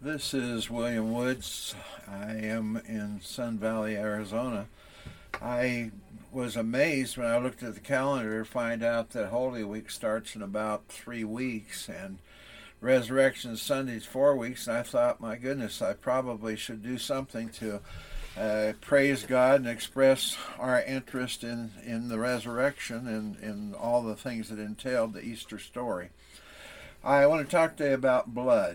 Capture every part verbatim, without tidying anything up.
This is William Woods. I am in Sun Valley, Arizona. I was amazed when I looked at the calendar to find out that Holy Week starts in about three weeks and Resurrection Sunday's four weeks. And I thought, my goodness, I probably should do something to uh, praise God and express our interest in, in the resurrection and in all the things that entailed the Easter story. I want to talk to you about blood.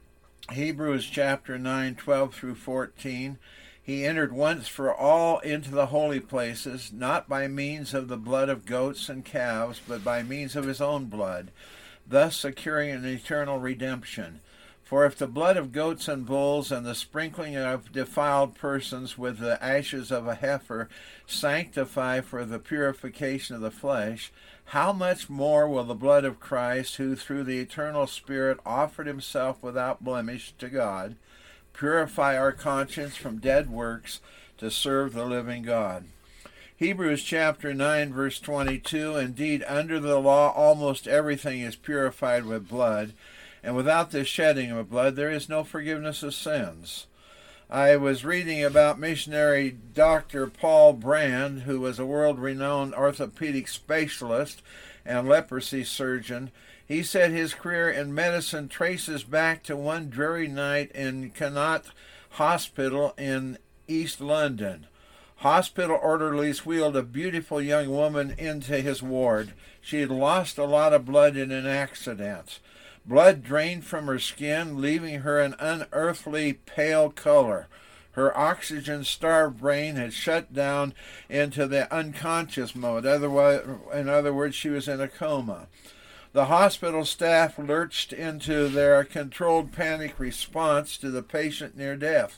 Hebrews chapter nine, twelve through fourteen. He entered once for all into the holy places, not by means of the blood of goats and calves, but by means of his own blood, thus securing an eternal redemption. For if the blood of goats and bulls and the sprinkling of defiled persons with the ashes of a heifer sanctify for the purification of the flesh, how much more will the blood of Christ, who through the eternal Spirit offered himself without blemish to God, purify our conscience from dead works to serve the living God? Hebrews chapter nine, verse twenty-two, indeed, under the law almost everything is purified with blood, and without the shedding of blood there is no forgiveness of sins. I was reading about missionary Doctor Paul Brand, who was a world-renowned orthopedic specialist and leprosy surgeon. He said his career in medicine traces back to one dreary night in Connaught Hospital in East London. Hospital orderlies wheeled a beautiful young woman into his ward. She had lost a lot of blood in an accident. Blood drained from her skin, leaving her an unearthly pale color. Her oxygen-starved brain had shut down into the unconscious mode. Otherwise, in other words, she was in a coma. The hospital staff lurched into their controlled panic response to the patient near death.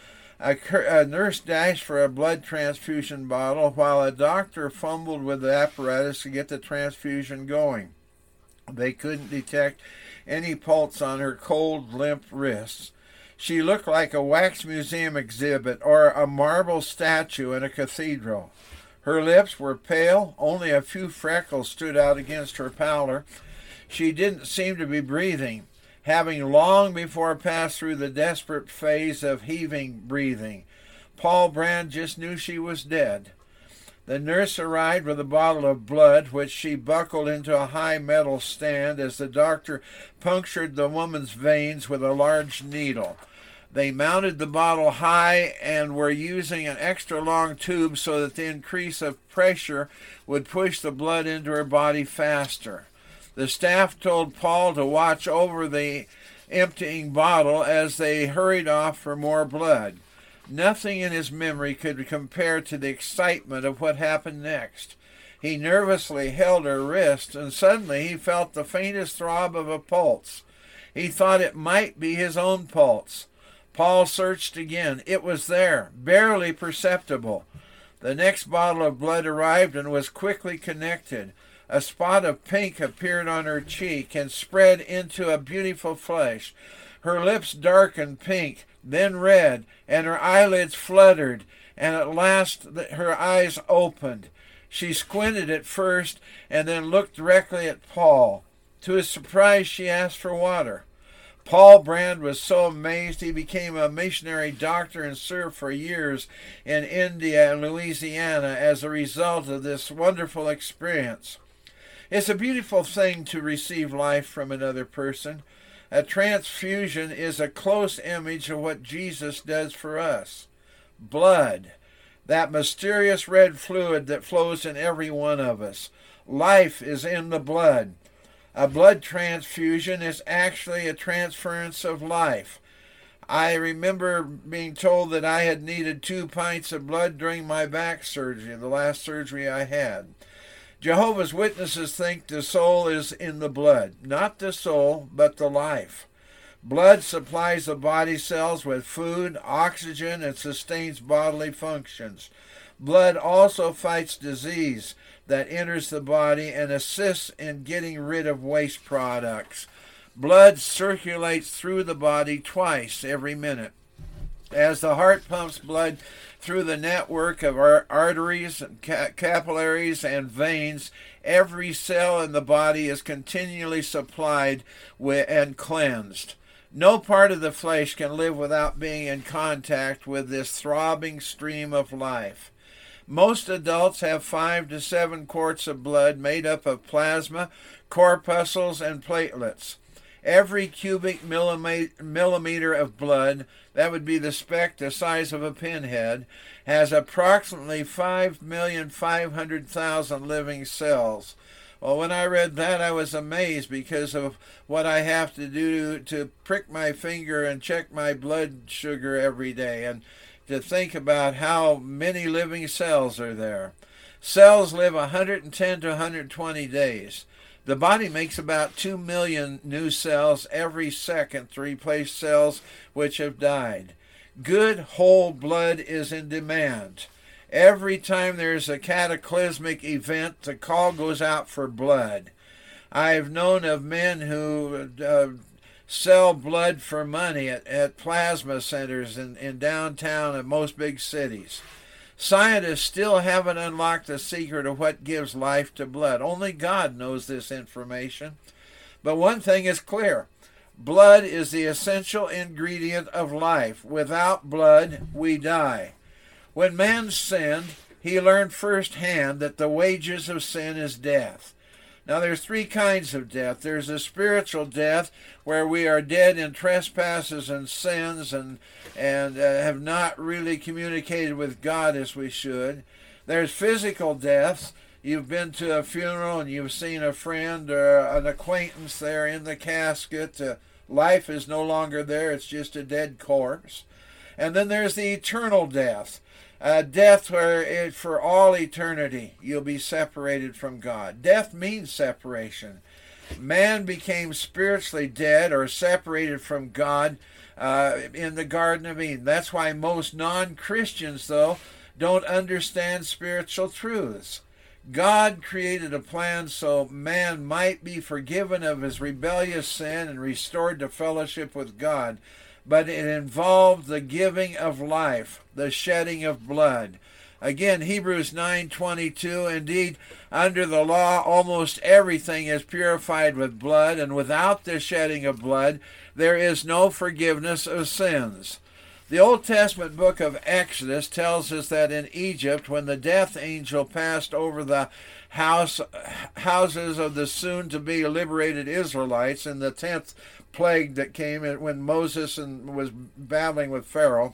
A, a nurse dashed for a blood transfusion bottle while a doctor fumbled with the apparatus to get the transfusion going. They couldn't detect any pulse on her cold, limp wrists. She looked like a wax museum exhibit or a marble statue in a cathedral. Her lips were pale, only a few freckles stood out against her pallor. She didn't seem to be breathing, having long before passed through the desperate phase of heaving breathing. Paul Brand just knew she was dead. The nurse arrived with a bottle of blood, which she buckled into a high metal stand as the doctor punctured the woman's veins with a large needle. They mounted the bottle high and were using an extra long tube so that the increase of pressure would push the blood into her body faster. The staff told Paul to watch over the emptying bottle as they hurried off for more blood. Nothing in his memory could compare to the excitement of what happened next. He nervously held her wrist, and suddenly he felt the faintest throb of a pulse. He thought it might be his own pulse. Paul searched again. It was there, barely perceptible. The next bottle of blood arrived and was quickly connected. A spot of pink appeared on her cheek and spread into a beautiful flush. Her lips darkened pink, then red, and her eyelids fluttered, and at last her eyes opened. She squinted at first and then looked directly at Paul. To his surprise, she asked for water. Paul Brand was so amazed he became a missionary doctor and served for years in India and Louisiana as a result of this wonderful experience. It's a beautiful thing to receive life from another person. A transfusion is a close image of what Jesus does for us. Blood, that mysterious red fluid that flows in every one of us. Life is in the blood. A blood transfusion is actually a transference of life. I remember being told that I had needed two pints of blood during my back surgery, the last surgery I had. Jehovah's Witnesses think the soul is in the blood. Not the soul, but the life. Blood supplies the body cells with food, oxygen, and sustains bodily functions. Blood also fights disease that enters the body and assists in getting rid of waste products. Blood circulates through the body twice every minute. As the heart pumps blood through the network of our arteries, capillaries, and veins, every cell in the body is continually supplied with and cleansed. No part of the flesh can live without being in contact with this throbbing stream of life. Most adults have five to seven quarts of blood made up of plasma, corpuscles, and platelets. Every cubic millimeter of blood, that would be the speck the size of a pinhead, has approximately five million five hundred thousand living cells. Well, when I read that, I was amazed because of what I have to do to prick my finger and check my blood sugar every day, and to think about how many living cells are there. Cells live one hundred ten to one hundred twenty days. The body makes about two million new cells every second to replace cells which have died. Good whole blood is in demand. Every time there's a cataclysmic event, the call goes out for blood. I've known of men who uh, sell blood for money at, at plasma centers in, in downtown and most big cities. Scientists still haven't unlocked the secret of what gives life to blood. Only God knows this information. But one thing is clear. Blood is the essential ingredient of life. Without blood, we die. When man sinned, he learned firsthand that the wages of sin is death. Now, there's three kinds of death. There's a spiritual death where we are dead in trespasses and sins and, and uh, have not really communicated with God as we should. There's physical deaths. You've been to a funeral and you've seen a friend or an acquaintance there in the casket. Uh, life is no longer there. It's just a dead corpse. And then there's the eternal death. Uh, death where it, for all eternity you'll be separated from God. Death means separation. Man became spiritually dead or separated from God uh, in the Garden of Eden. That's why most non-Christians, though, don't understand spiritual truths. God created a plan so man might be forgiven of his rebellious sin and restored to fellowship with God. But it involved the giving of life, the shedding of blood. Again, Hebrews nine twenty-two, indeed, under the law, almost everything is purified with blood, and without the shedding of blood, there is no forgiveness of sins. The Old Testament book of Exodus tells us that in Egypt, when the death angel passed over the house, houses of the soon-to-be liberated Israelites in the tenth plague that came when Moses and was battling with Pharaoh,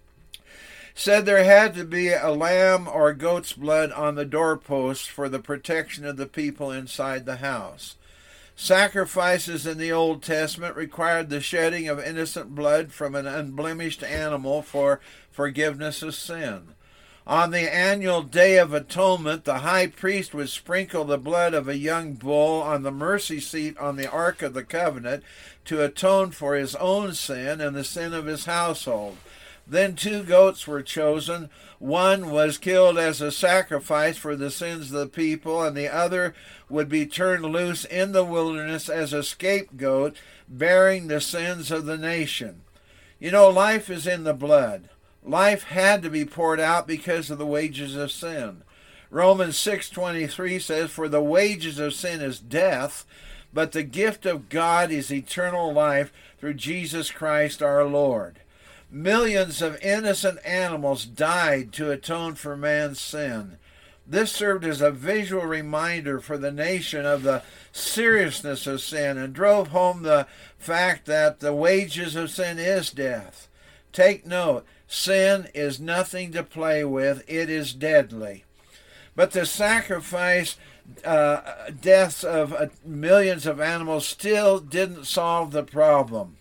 said there had to be a lamb or goat's blood on the doorposts for the protection of the people inside the house. Sacrifices in the Old Testament required the shedding of innocent blood from an unblemished animal for forgiveness of sin. On the annual Day of Atonement, the high priest would sprinkle the blood of a young bull on the mercy seat on the Ark of the Covenant to atone for his own sin and the sin of his household. Then two goats were chosen. One was killed as a sacrifice for the sins of the people, and the other would be turned loose in the wilderness as a scapegoat, bearing the sins of the nation. You know, life is in the blood. Life had to be poured out because of the wages of sin. Romans six twenty-three says, "For the wages of sin is death, but the gift of God is eternal life through Jesus Christ our Lord." Millions of innocent animals died to atone for man's sin. This served as a visual reminder for the nation of the seriousness of sin and drove home the fact that the wages of sin is death. Take note, sin is nothing to play with. It is deadly. But the sacrifice uh, deaths of uh, millions of animals still didn't solve the problem.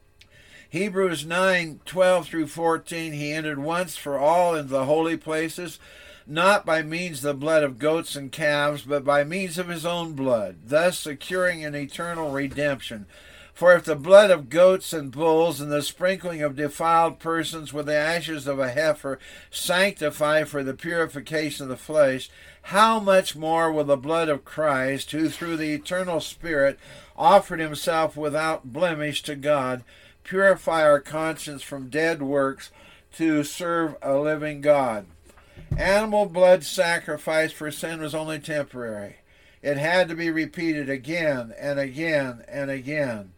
Hebrews nine twelve through fourteen, he entered once for all into the holy places, not by means of the blood of goats and calves, but by means of his own blood, thus securing an eternal redemption. For if the blood of goats and bulls and the sprinkling of defiled persons with the ashes of a heifer sanctify for the purification of the flesh, how much more will the blood of Christ, who through the eternal Spirit offered himself without blemish to God, purify our conscience from dead works to serve a living God? Animal blood sacrifice for sin was only temporary. It had to be repeated again and again and again.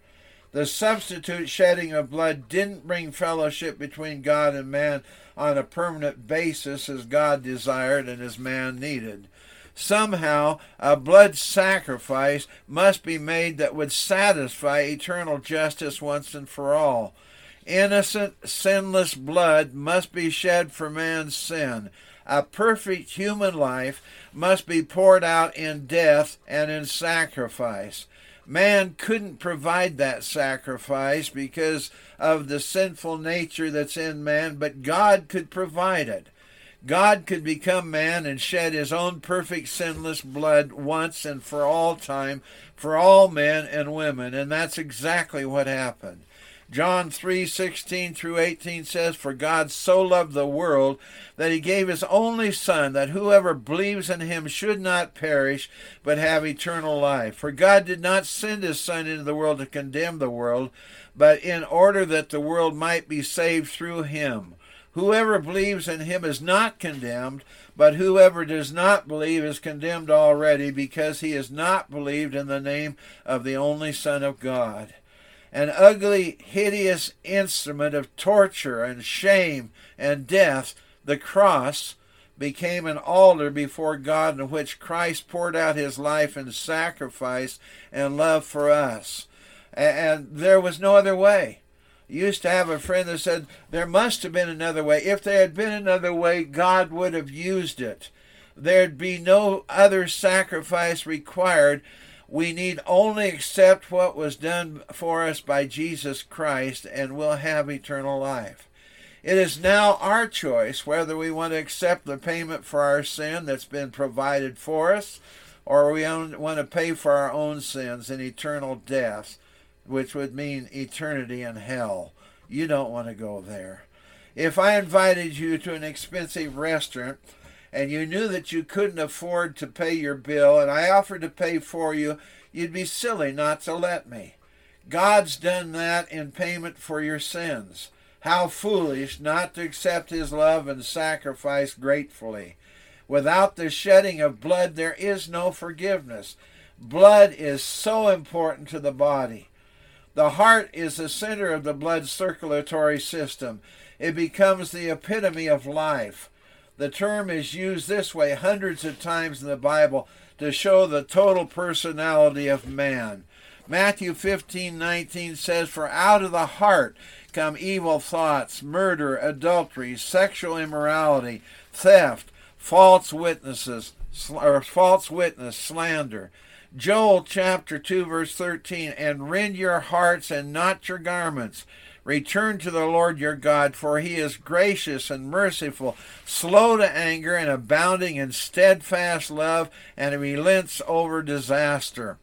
The substitute shedding of blood didn't bring fellowship between God and man on a permanent basis as God desired and as man needed. Somehow, a blood sacrifice must be made that would satisfy eternal justice once and for all. Innocent, sinless blood must be shed for man's sin. A perfect human life must be poured out in death and in sacrifice. Man couldn't provide that sacrifice because of the sinful nature that's in man, but God could provide it. God could become man and shed his own perfect sinless blood once and for all time for all men and women, and that's exactly what happened. John three sixteen through eighteen says, "For God so loved the world that he gave his only Son, that whoever believes in him should not perish, but have eternal life. For God did not send his Son into the world to condemn the world, but in order that the world might be saved through him. Whoever believes in him is not condemned, but whoever does not believe is condemned already, because he has not believed in the name of the only Son of God." An ugly, hideous instrument of torture and shame and death, the cross, became an altar before God in which Christ poured out his life in sacrifice and love for us. And there was no other way. I used to have a friend that said there must have been another way. If there had been another way, God would have used it. There'd be no other sacrifice required. We need only accept what was done for us by Jesus Christ, and we'll have eternal life. It is now our choice whether we want to accept the payment for our sin that's been provided for us, or we want to pay for our own sins in eternal death, which would mean eternity in hell. You don't want to go there. If I invited you to an expensive restaurant and you knew that you couldn't afford to pay your bill, and I offered to pay for you, you'd be silly not to let me. God's done that in payment for your sins. How foolish not to accept his love and sacrifice gratefully. Without the shedding of blood, there is no forgiveness. Blood is so important to the body. The heart is the center of the blood circulatory system. It becomes the epitome of life. The term is used this way hundreds of times in the Bible to show the total personality of man. Matthew fifteen nineteen says, "For out of the heart come evil thoughts, murder, adultery, sexual immorality, theft, false witnesses, or false witness, slander." Joel chapter two verse thirteen, "And rend your hearts and not your garments. Return to the Lord your God, for he is gracious and merciful, slow to anger and abounding in steadfast love, and relents over disaster."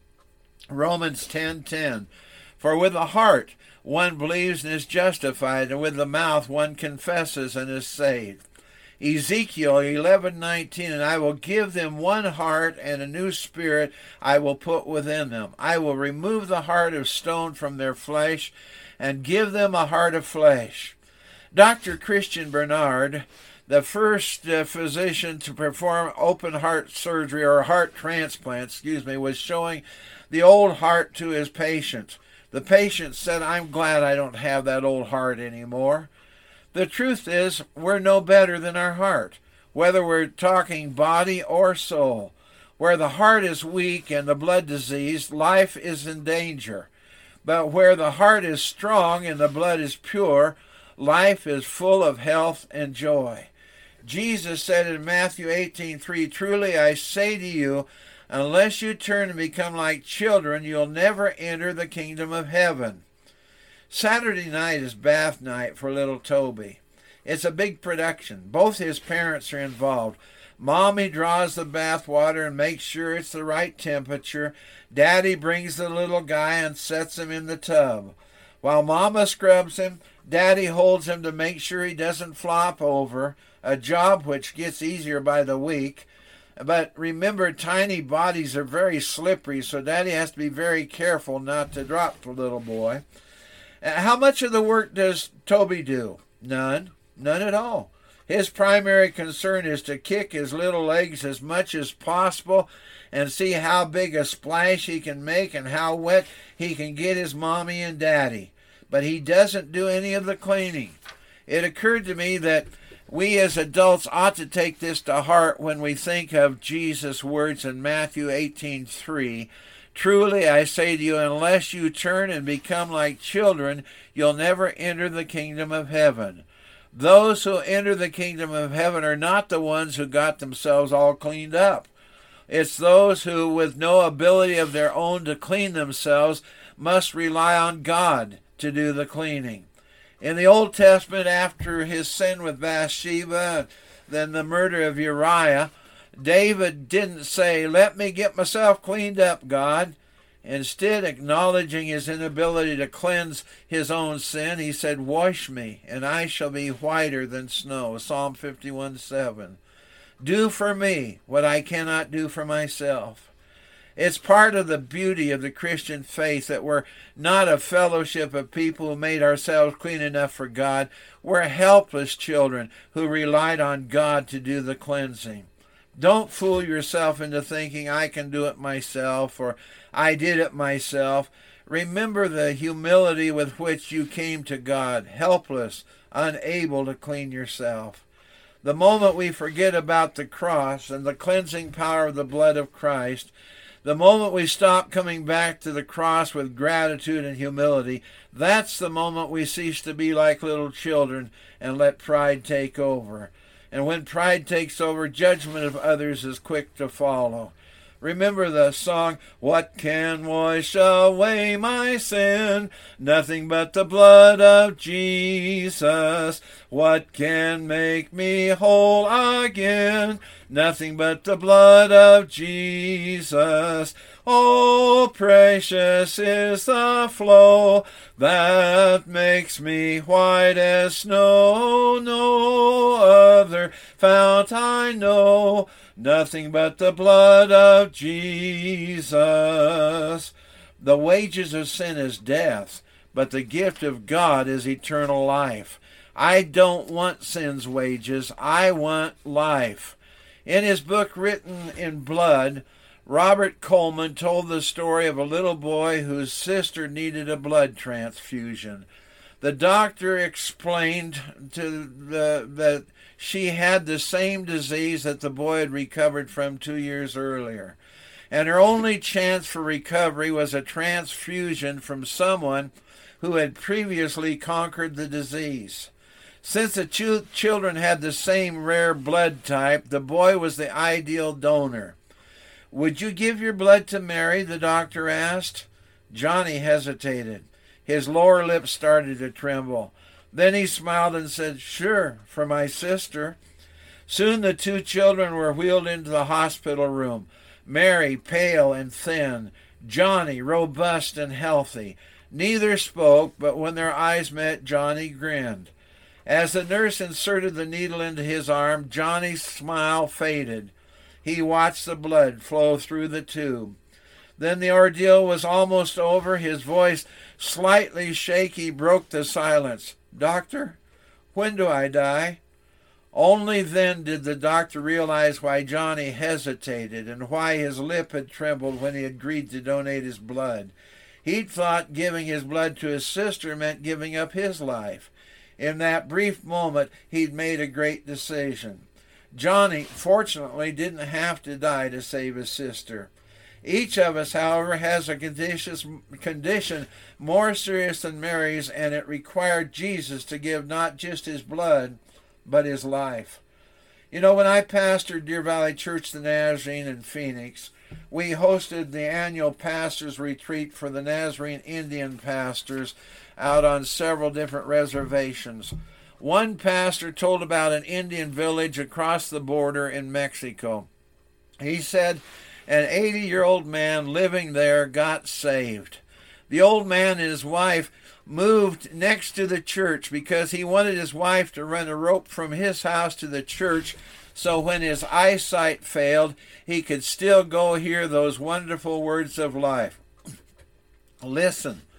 Romans ten ten, "For with the heart one believes and is justified, and with the mouth one confesses and is saved." Ezekiel eleven nineteen, "And I will give them one heart, and a new spirit I will put within them. I will remove the heart of stone from their flesh, and give them a heart of flesh." Doctor Christian Barnard, the first uh, physician to perform open heart surgery or heart transplant, excuse me, was showing the old heart to his patient. The patient said, "I'm glad I don't have that old heart anymore." The truth is, we're no better than our heart, whether we're talking body or soul. Where the heart is weak and the blood diseased, life is in danger. But where the heart is strong and the blood is pure, life is full of health and joy. Jesus said in Matthew eighteen three, "Truly I say to you, unless you turn and become like children, you'll never enter the kingdom of heaven." Saturday night is bath night for little Toby. It's a big production. Both his parents are involved. Mommy draws the bath water and makes sure it's the right temperature. Daddy brings the little guy and sets him in the tub. While Mama scrubs him, Daddy holds him to make sure he doesn't flop over, a job which gets easier by the week. But remember, tiny bodies are very slippery, so Daddy has to be very careful not to drop the little boy. How much of the work does Toby do? None. None at all. His primary concern is to kick his little legs as much as possible and see how big a splash he can make and how wet he can get his mommy and daddy. But he doesn't do any of the cleaning. It occurred to me that we as adults ought to take this to heart when we think of Jesus' words in Matthew eighteen three. Truly I say to you, unless you turn and become like children, you'll never enter the kingdom of heaven. Those who enter the kingdom of heaven are not the ones who got themselves all cleaned up. It's those who, with no ability of their own to clean themselves, must rely on God to do the cleaning. In the Old Testament, after his sin with Bathsheba, then the murder of Uriah, David didn't say, let me get myself cleaned up, God. Instead, acknowledging his inability to cleanse his own sin, he said, wash me, and I shall be whiter than snow. Psalm fifty-one seven. Do for me what I cannot do for myself. It's part of the beauty of the Christian faith that we're not a fellowship of people who made ourselves clean enough for God. We're helpless children who relied on God to do the cleansing. Don't fool yourself into thinking I can do it myself or I did it myself. Remember the humility with which you came to God, helpless, unable to clean yourself. The moment we forget about the cross and the cleansing power of the blood of Christ, the moment we stop coming back to the cross with gratitude and humility, that's the moment we cease to be like little children and let pride take over. And when pride takes over, judgment of others is quick to follow. Remember the song, what can wash away my sin? Nothing but the blood of Jesus. What can make me whole again? Nothing but the blood of Jesus. Oh, precious is the flow that makes me white as snow. No other fount I know. Nothing but the blood of Jesus. The wages of sin is death, but the gift of God is eternal life. I don't want sin's wages. I want life. In his book Written in Blood, Robert Coleman told the story of a little boy whose sister needed a blood transfusion. The doctor explained to the that she had the same disease that the boy had recovered from two years earlier. And her only chance for recovery was a transfusion from someone who had previously conquered the disease. Since the two children had the same rare blood type, the boy was the ideal donor. Would you give your blood to Mary? The doctor asked. Johnny hesitated. His lower lip started to tremble. Then he smiled and said, sure, for my sister. Soon the two children were wheeled into the hospital room. Mary, pale and thin. Johnny, robust and healthy. Neither spoke, but when their eyes met, Johnny grinned. As the nurse inserted the needle into his arm, Johnny's smile faded. He watched the blood flow through the tube. Then the ordeal was almost over. His voice, slightly shaky, broke the silence. Doctor, when do I die? Only then did the doctor realize why Johnny hesitated and why his lip had trembled when he agreed to donate his blood. He'd thought giving his blood to his sister meant giving up his life. In that brief moment, he'd made a great decision. Johnny, fortunately, didn't have to die to save his sister. Each of us, however, has a condition more serious than Mary's, and it required Jesus to give not just his blood, but his life. You know, when I pastored Deer Valley Church the Nazarene in Phoenix, we hosted the annual pastors' retreat for the Nazarene Indian pastors out on several different reservations. One pastor told about an Indian village across the border in Mexico. He said an eighty-year-old man living there got saved. The old man and his wife moved next to the church because he wanted his wife to run a rope from his house to the church so when his eyesight failed, he could still go hear those wonderful words of life. Listen,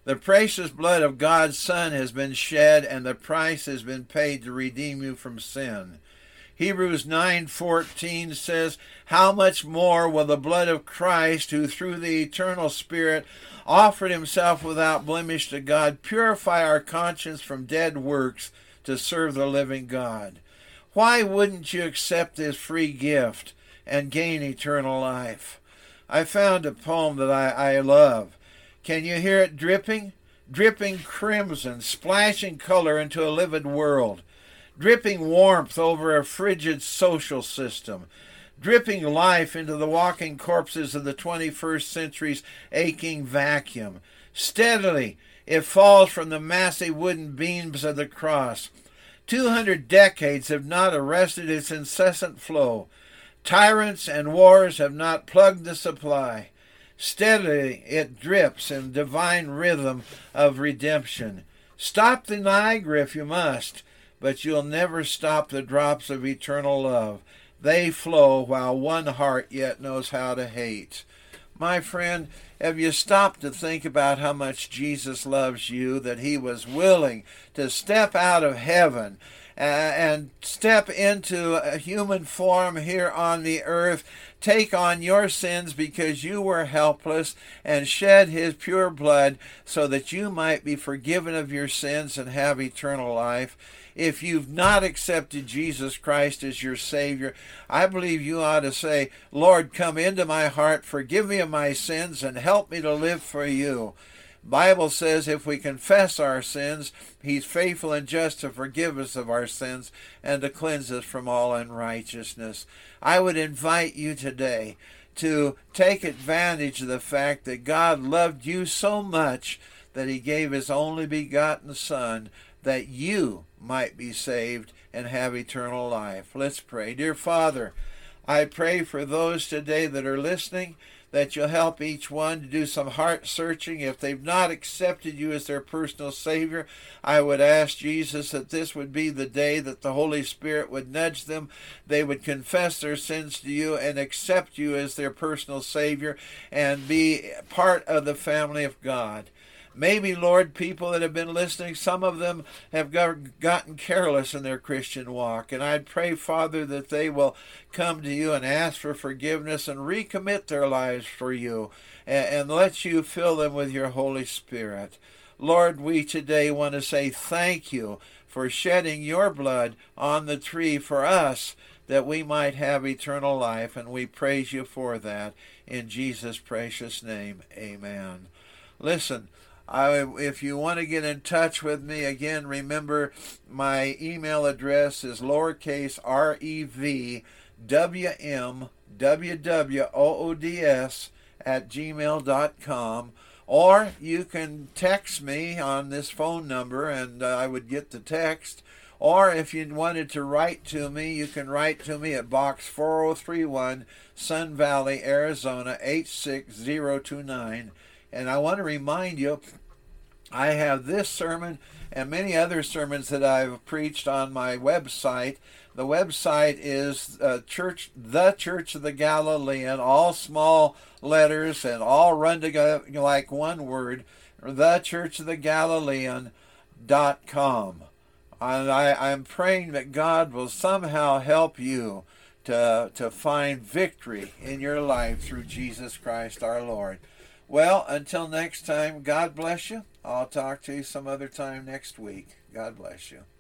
The precious blood of God's Son has been shed, and the price has been paid to redeem you from sin. Hebrews nine fourteen says, "How much more will the blood of Christ, who through the eternal Spirit offered himself without blemish to God, purify our conscience from dead works to serve the living God?" Why wouldn't you accept this free gift and gain eternal life? I found a poem that I, I love. Can you hear it dripping? Dripping crimson, splashing color into a livid world. Dripping warmth over a frigid social system. Dripping life into the walking corpses of the twenty-first century's aching vacuum. Steadily, it falls from the massive wooden beams of the cross. Two hundred decades have not arrested its incessant flow. Tyrants and wars have not plugged the supply. Steadily it drips in divine rhythm of redemption. Stop the Niagara if you must, but you'll never stop the drops of eternal love. They flow while one heart yet knows how to hate. My friend, have you stopped to think about how much Jesus loves you, that he was willing to step out of heaven uh, and step into a human form here on the earth, take on your sins because you were helpless, and shed his pure blood so that you might be forgiven of your sins and have eternal life? If you've not accepted Jesus Christ as your Savior, I believe you ought to say, "Lord, come into my heart, forgive me of my sins, and help me to live for you." Bible says if we confess our sins, he's faithful and just to forgive us of our sins and to cleanse us from all unrighteousness. I would invite you today to take advantage of the fact that God loved you so much that he gave his only begotten Son, that you might be saved and have eternal life. Let's pray. Dear Father, I pray for those today that are listening, that you'll help each one to do some heart searching. If they've not accepted you as their personal Savior, I would ask Jesus that this would be the day that the Holy Spirit would nudge them. They would confess their sins to you and accept you as their personal Savior and be part of the family of God. Maybe, Lord, people that have been listening, some of them have got, gotten careless in their Christian walk. And I'd pray, Father, that they will come to you and ask for forgiveness and recommit their lives for you and, and let you fill them with your Holy Spirit. Lord, we today want to say thank you for shedding your blood on the tree for us, that we might have eternal life. And we praise you for that. In Jesus' precious name, amen. Listen, I, if you want to get in touch with me, again, remember my email address is lowercase r e v w m w w o o d s at gmail dot com. Or you can text me on this phone number and uh, I would get the text. Or if you wanted to write to me, you can write to me at Box four oh three one, Sun Valley, Arizona, eight six zero two nine. And I want to remind you, I have this sermon and many other sermons that I've preached on my website. The website is uh, Church, the Church of the Galilean, all small letters and all run together like one word, the Church of the Galilean dot com. And I, I'm praying that God will somehow help you to, to find victory in your life through Jesus Christ our Lord. Well, until next time, God bless you. I'll talk to you some other time next week. God bless you.